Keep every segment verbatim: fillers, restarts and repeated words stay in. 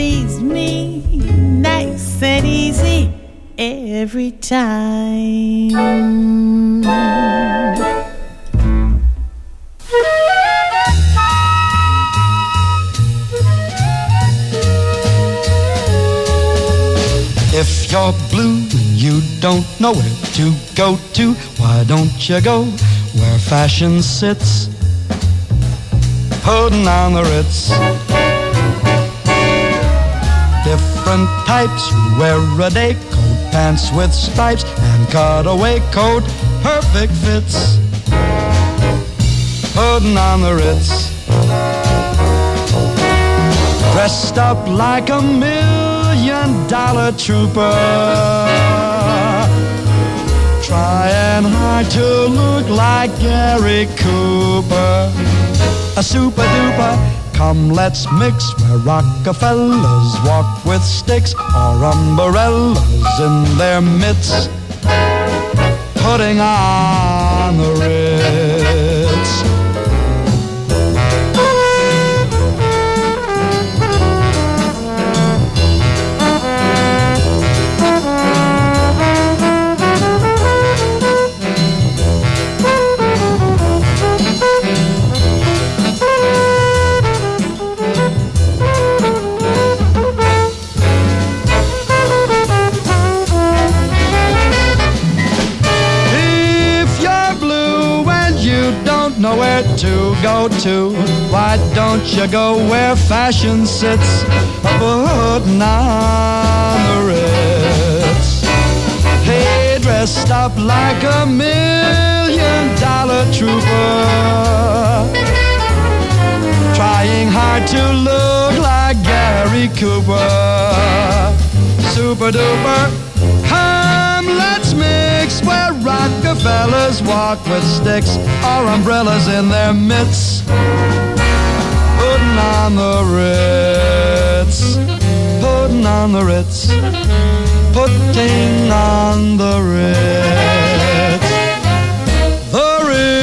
please me nice and easy every time. If you're blue and you don't know where to go to, why don't you go where fashion sits, putting on the Ritz. Different types who wear a day coat, pants with stripes, and cutaway coat, perfect fits, putting on the Ritz. Dressed up like a million dollar trooper, trying hard to look like Gary Cooper. A super duper, come let's mix, where Rockefellers walk with sticks or umbrellas in their mitts, putting on the Ritz. Nowhere to go to, why don't you go where fashion sits, putting on the Ritz. Hey, dressed up like a million dollar trooper, trying hard to look like Gary Cooper. Super duper, come let's mix, where Rockefellers walk with sticks or umbrellas in their mitts, putting on the Ritz, putting on the Ritz, putting on the Ritz, the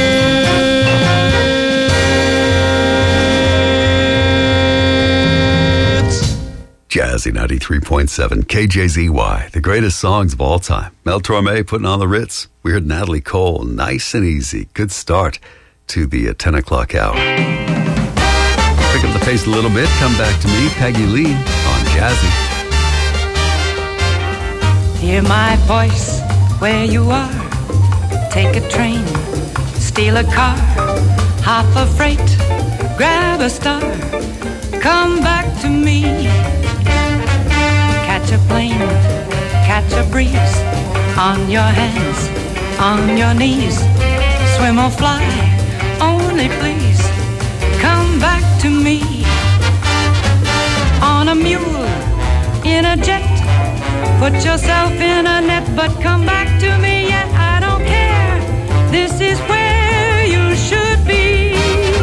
Ritz. Jazzy ninety-three point seven K J Z Y, the greatest songs of all time. Mel Torme putting on the Ritz. We heard Natalie Cole, Nice and Easy. Good start to the uh, ten o'clock hour. Pick up the pace a little bit. Come back to me, Peggy Lee, on Jazzy. Hear my voice where you are. Take a train, steal a car, hop a freight, grab a star, come back to me. Catch a plane, catch a breeze, on your hands, on your knees, swim or fly, only please come back to me. On a mule, in a jet, put yourself in a net, but come back to me, yeah, I don't care, this is where you should be.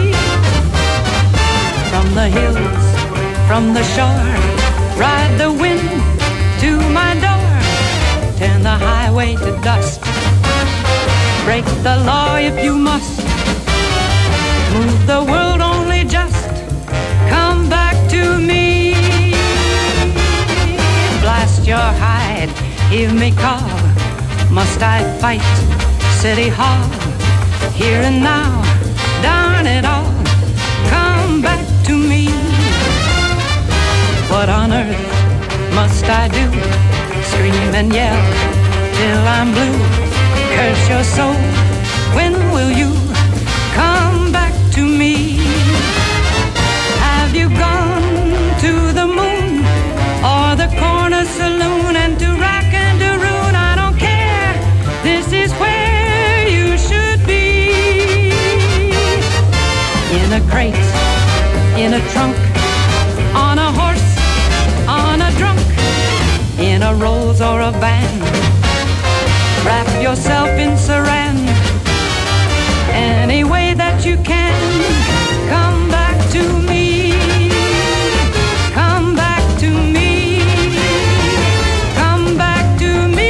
From the hills, from the shore, ride the wind to my door, turn the highway to dust, break the law if you must, move the world only just, come back to me. Blast your hide, hear me call, must I fight City Hall, here and now, darn it all, come back to me. What on earth must I do? Scream and yell till I'm blue. Curse your soul, when will you come back to me? Have you gone to the moon or the corner saloon, and to rock and to ruin? I don't care, this is where you should be. In a crate, in a trunk, on a horse, on a drunk, in a Rolls or a van, wrap yourself in saran, any way that you can, come back to me, come back to me, come back to me.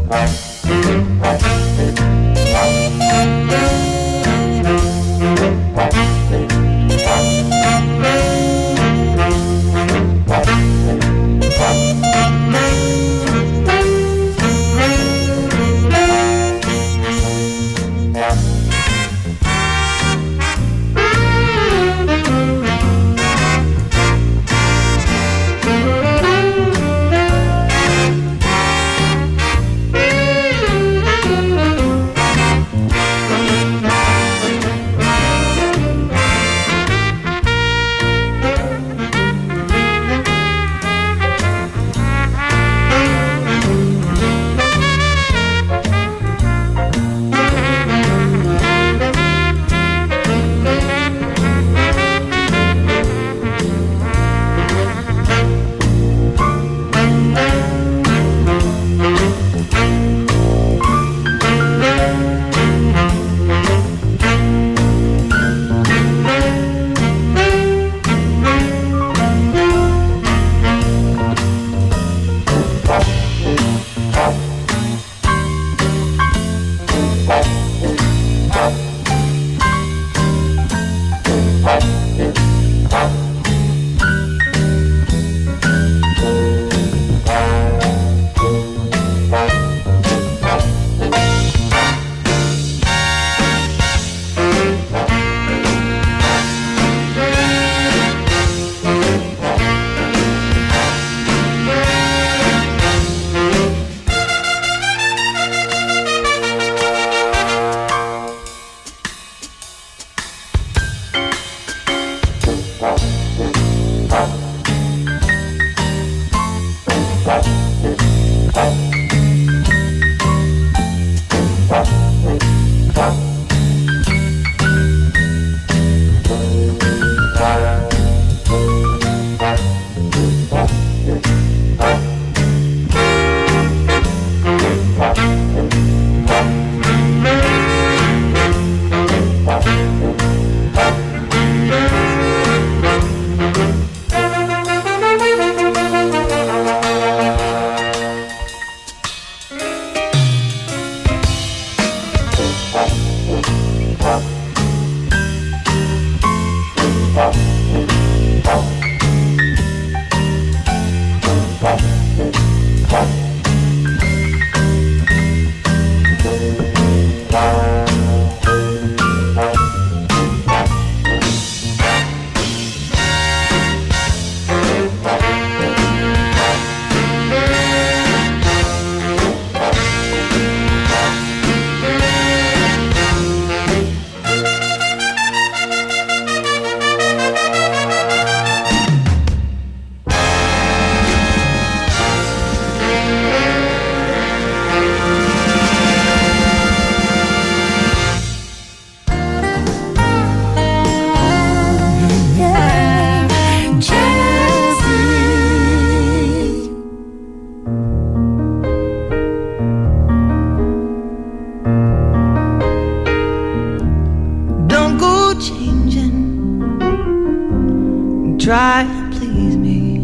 Try to please me.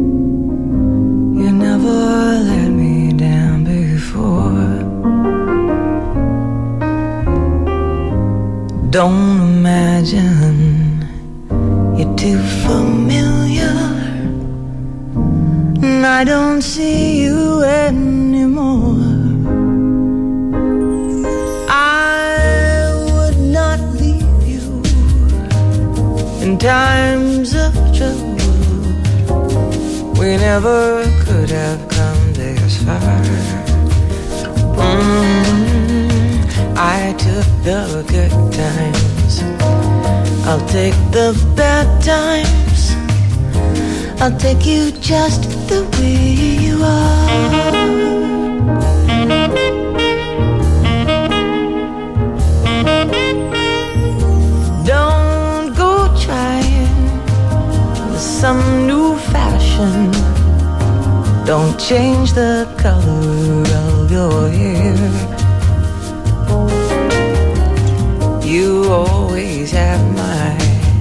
You never let me down before. Don't imagine you're too familiar, and I don't see you anymore. I would not leave you in times of trouble. We never could have come this far. Mm, I took the good times, I'll take the bad times. I'll take you just the way you are. Don't go trying some new fashion. Don't change the color of your hair. You always have my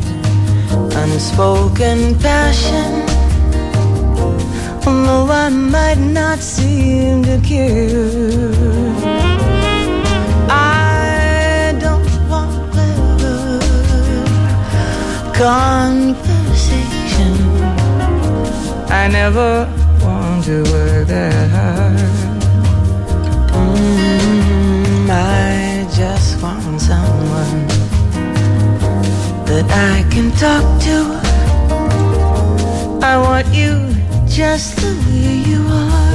unspoken passion, although I might not seem to care. conversation. I never want to work that hard. Mm, I just want someone that I can talk to. I want you just the way you are.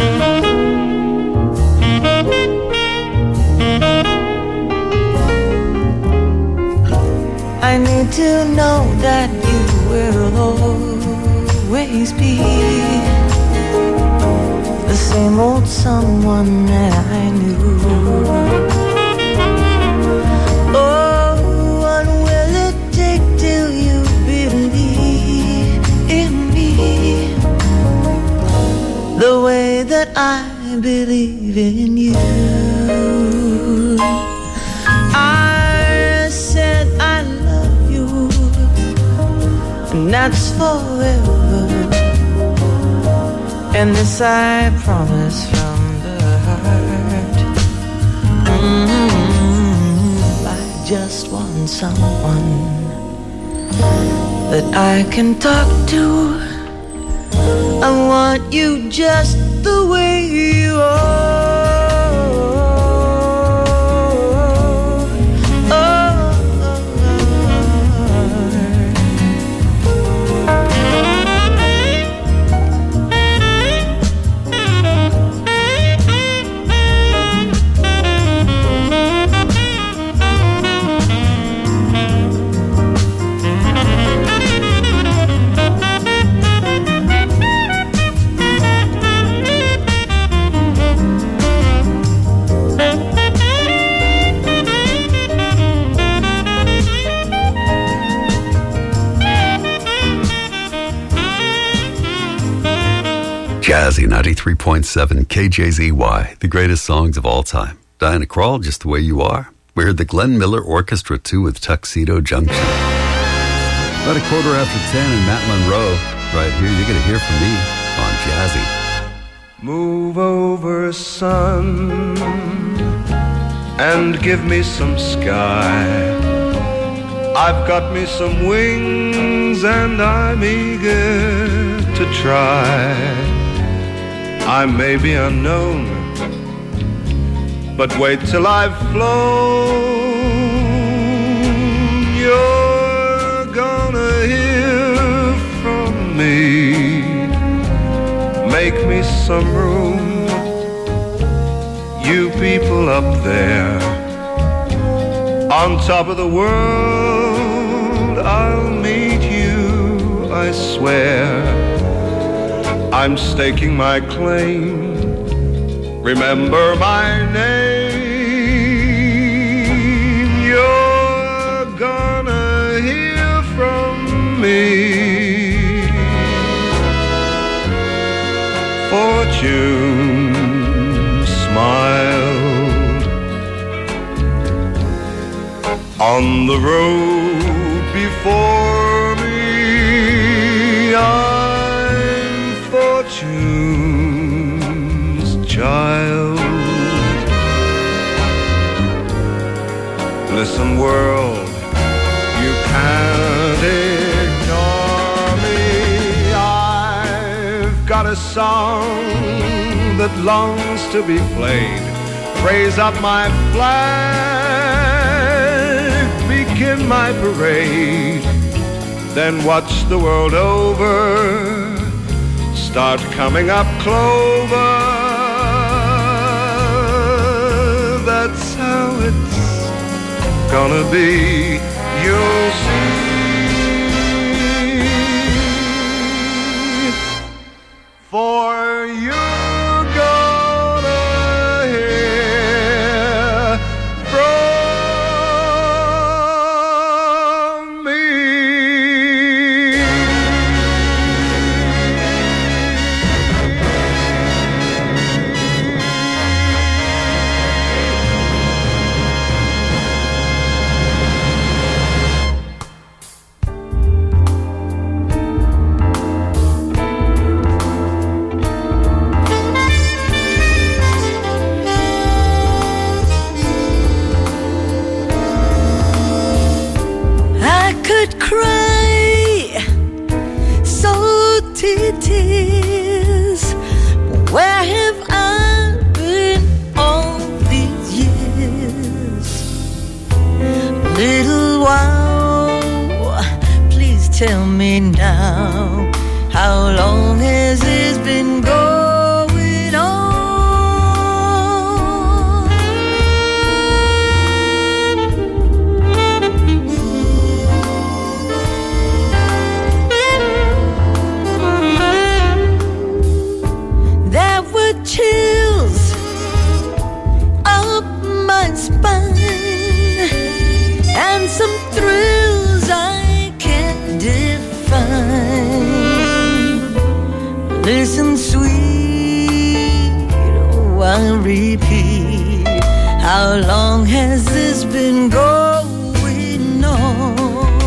I need to know that you will always be the same old someone that I knew. Oh, what will it take till you believe in me the way that I believe in you? I said I love you, and that's forever. And this I promise from the heart. Mm-hmm. I just want someone that I can talk to. I want you just the way you are. Jazzy ninety-three point seven K J Z Y, the greatest songs of all time. Diana Krall, Just the Way You Are. We heard the Glenn Miller Orchestra too with Tuxedo Junction. About a quarter after ten and Matt Monroe right here. You're going to hear from me on Jazzy. Move over, sun, and give me some sky. I've got me some wings and I'm eager to try. I may be unknown, but wait till I've flown. You're gonna hear from me. Make me some room, you people up there on top of the world. I'll meet you, I swear. I'm staking my claim. Remember my name. You're gonna hear from me. Fortune smiled on the road before me. I'm Fortune's child. Listen, world, you can't ignore me. I've got a song that longs to be played. Raise up my flag, begin my parade, then watch the world over start coming up clover. That's how it's gonna be, you'll see. For you're gonna hear from me. tell me now, how long has this been going on? There were chills up my spine and some thrills I can't define. Listen, sweet, oh, I'll repeat. How long has this been going on?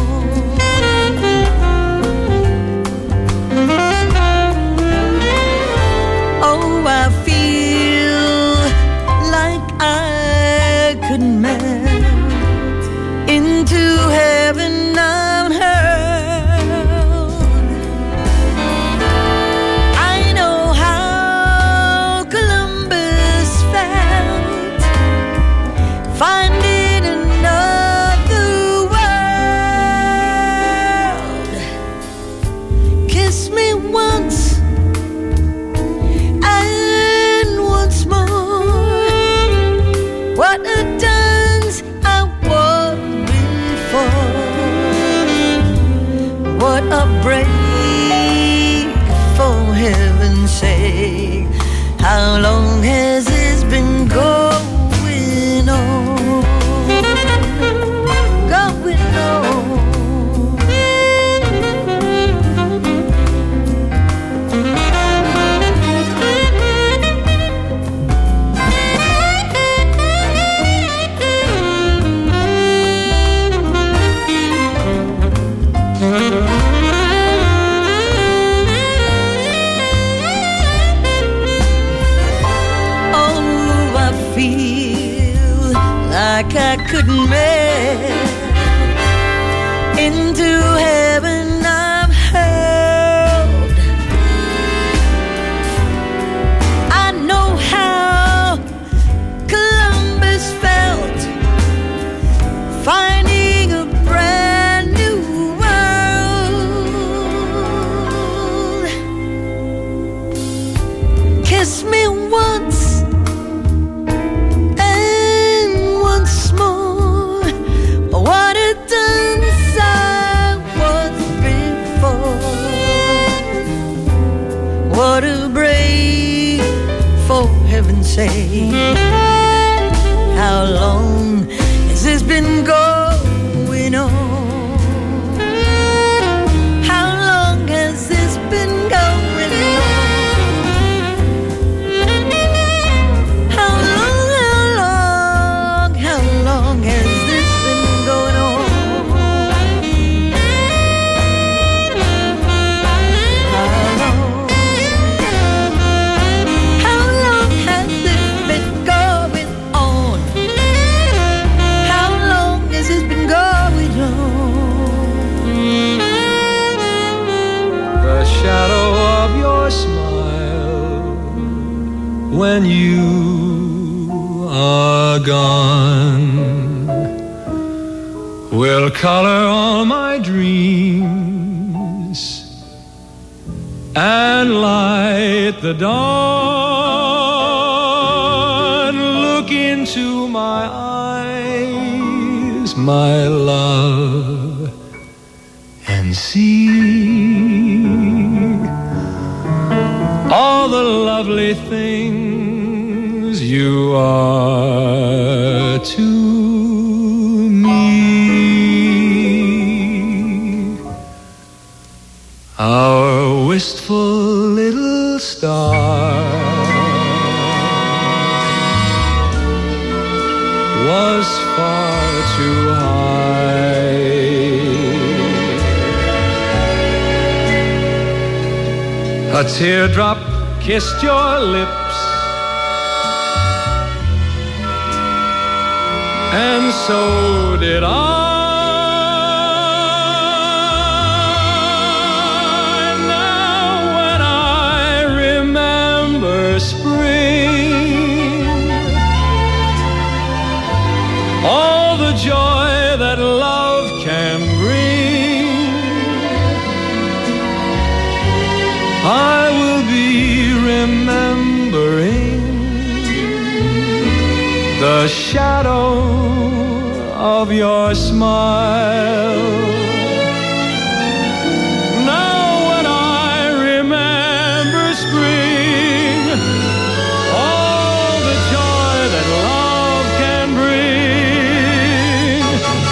Oh, I feel like I could melt into heaven unheard. I know how Columbus felt, finding another world. Kiss me once and once more. What a dance I was before. What a break, for heaven's sake. How long has this been going on? Going on. Oh, I feel like I couldn't melt into heaven I've heard. I know how Columbus felt, finding a brand new world. Kiss me once and once more. What a dance I was before. What a break, for heaven's sake. How long has this been going on? How long has this been going on? How long, how long, how long has this been going on? How long, how long has this been going on? How long has this been going on? The shadow of your smile when you are gone will color all my dreams and light the dawn. Look into my eyes, my love, and see all the lovely things you are to me. Our wistful little star was far too high. A teardrop kissed your lips, and so did I. Spring, all the joy that love can bring, remembering the shadow of your smile. Now when I remember spring, all the joy that love can bring,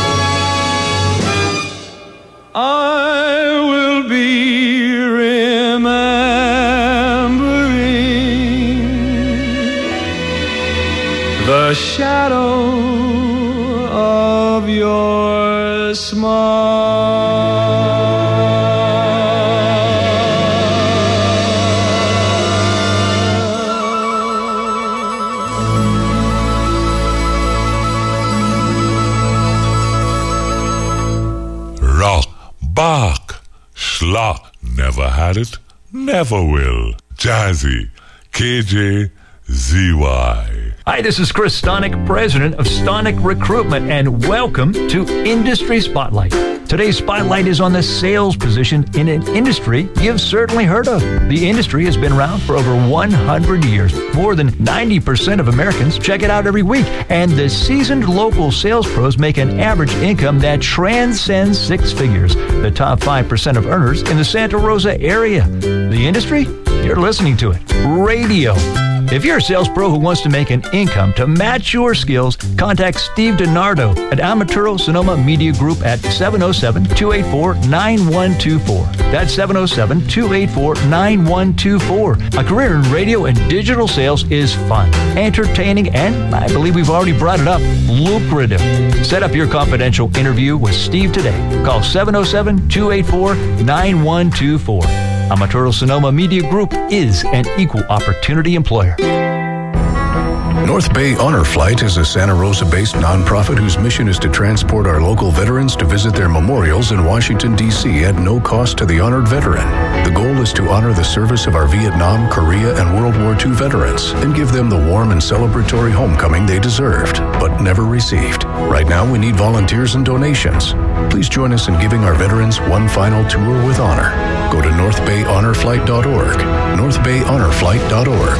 I will be remembering the shadow of your smile. Rock, Bach, Schlock, never had it, never will. Jazzy, K J Z Y. Hi, this is Chris Stonick, president of Stonick Recruitment, and welcome to Industry Spotlight. Today's spotlight is on the sales position in an industry you've certainly heard of. The industry has been around for over one hundred years. More than ninety percent of Americans check it out every week, and the seasoned local sales pros make an average income that transcends six figures. The top five percent of earners in the Santa Rosa area. The industry? You're listening to it. Radio. If you're a sales pro who wants to make an income to match your skills, contact Steve DiNardo at Amaturo Sonoma Media Group at seven oh seven, two eight four, nine one two four. That's seven oh seven, two eight four, nine one two four. A career in radio and digital sales is fun, entertaining, and I believe we've already brought it up, lucrative. Set up your confidential interview with Steve today. Call seven oh seven, two eight four, nine one two four. Amaturo Sonoma Media Group is an equal opportunity employer. North Bay Honor Flight is a Santa Rosa-based nonprofit whose mission is to transport our local veterans to visit their memorials in Washington, D C at no cost to the honored veteran. The goal is to honor the service of our Vietnam, Korea, and World War Two veterans and give them the warm and celebratory homecoming they deserved, but never received. Right now, we need volunteers and donations. Please join us in giving our veterans one final tour with honor. Go to north bay honor flight dot org, north bay honor flight dot org.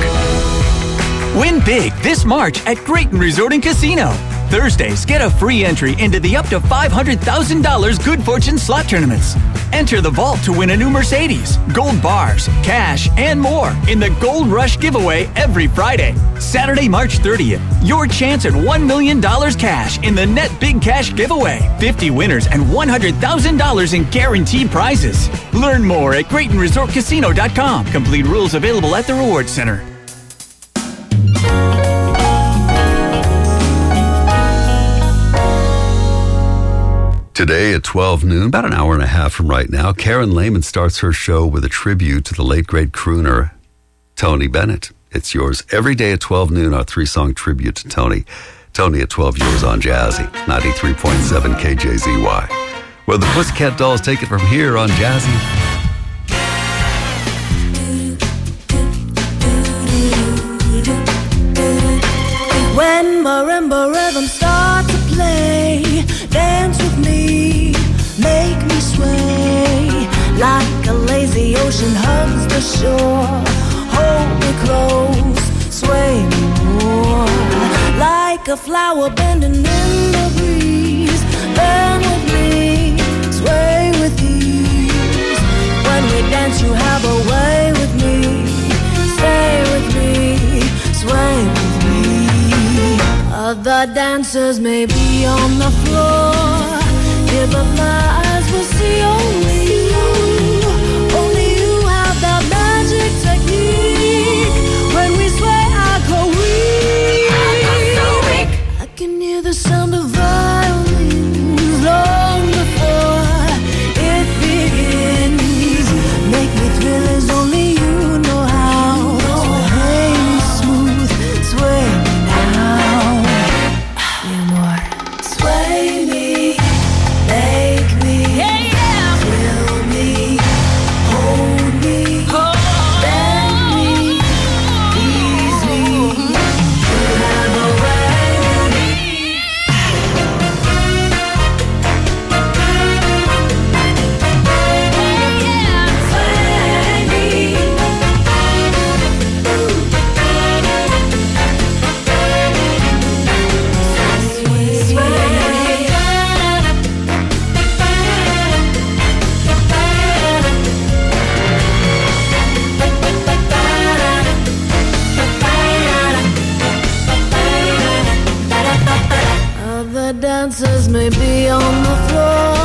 Win big this March at Grayton Resort and Casino. Thursdays, get a free entry into the up to five hundred thousand dollars Good Fortune slot tournaments. Enter the vault to win a new Mercedes, gold bars, cash, and more in the Gold Rush giveaway every Friday. Saturday, March thirtieth, your chance at one million dollars cash in the Net Big Cash giveaway. fifty winners and one hundred thousand dollars in guaranteed prizes. Learn more at Grayton Resort Casino dot com. Complete rules available at the Rewards Center. Today at twelve noon, about an hour and a half from right now, Karen Lehman starts her show with a tribute to the late great crooner, Tony Bennett. It's yours every day at twelve noon, our three-song tribute to Tony. Tony at twelve, yours on Jazzy, ninety-three point seven K J Z Y. Where the Pussycat Dolls take it from here on Jazzy. When marimba rhythms start to play, dance with me, make me sway. Like a lazy ocean hugs the shore, hold me close, sway me more. Like a flower bending in the breeze, bend with me, sway with ease. When we dance you have a way with me, stay with me, sway with me. Other dancers may be on the floor, here but my eyes will see only you. Only you have that magic technique. When we sway, I go weak. I can hear the sound of violins long before it begins. Make me thrill as only you know how. Sway me smooth, sway me now. Sway me, make me dancers may be on the floor.